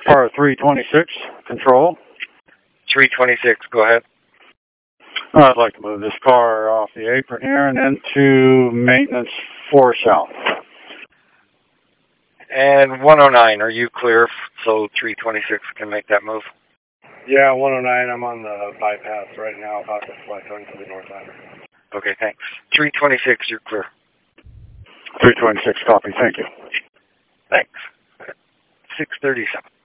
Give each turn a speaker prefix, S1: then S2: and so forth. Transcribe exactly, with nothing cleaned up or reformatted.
S1: Car three twenty-six, control.
S2: three twenty-six, go ahead.
S1: I'd like to move this car off the apron here and into maintenance four south.
S2: And one oh nine, are you clear so three twenty-six can make that move?
S3: Yeah, one oh nine, I'm on the bypass right now, about to fly going to the north ladder.
S2: Okay, thanks. three twenty-six, you're clear.
S1: three twenty-six, copy, thank you.
S2: Thanks. six thirty-seven.